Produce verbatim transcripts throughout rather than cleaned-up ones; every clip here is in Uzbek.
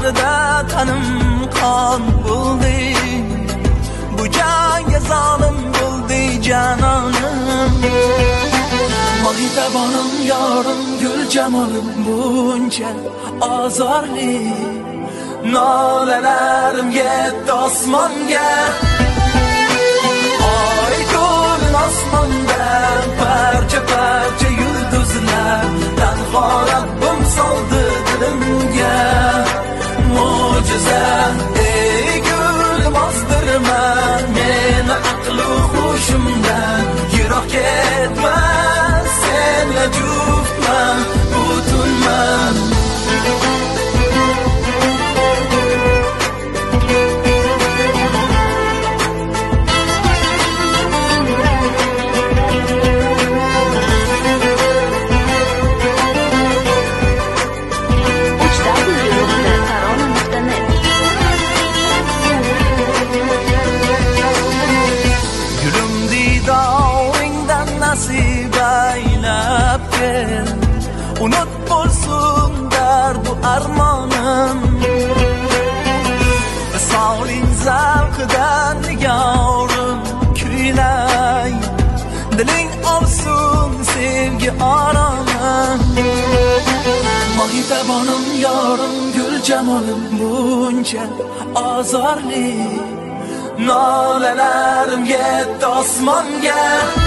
bag'rida tanim qon bo'ldi, bu jangga zolim bo'ldi janonim. Mohitabonim yorim gul jamolim buncha azorli, nolalarim yetdi osmonga. Oy to'lin osmonda parcha parcha yulduzlar, tanho Rabbim soldi dilimga mo'jiza. Ey gulim ozdirma meni aqlu hushimdan, yiroq ketma senla juftman butunman. Unut bo'lsin dardu armonim, visoling zavqidan nigorim kuylay, diling olsin sevgi oromim. Mohitabonim yorim gul jamolim buncha azorli, nolalarim yetdi osmonga.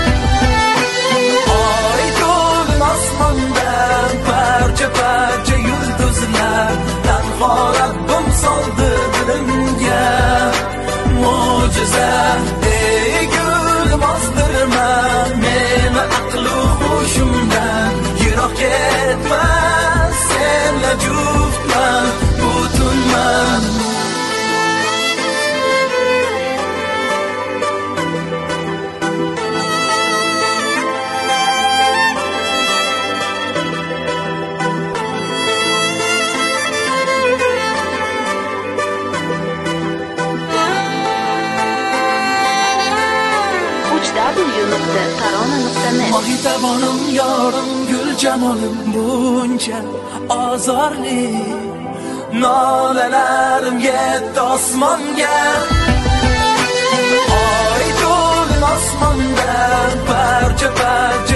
Oy to'lin osmonda parcha parcha yulduzlar, tanho Rabbim soldi dilimga mo'jiza. Ey gulim ozdirma meni aqlu hushimdan, yiroq ketma senla juftman butunman. Mohitabonim yorim gul jamolim buncha azorli, nolalarim yetdi osmonga. Oy to'lin osmonda parcha parcha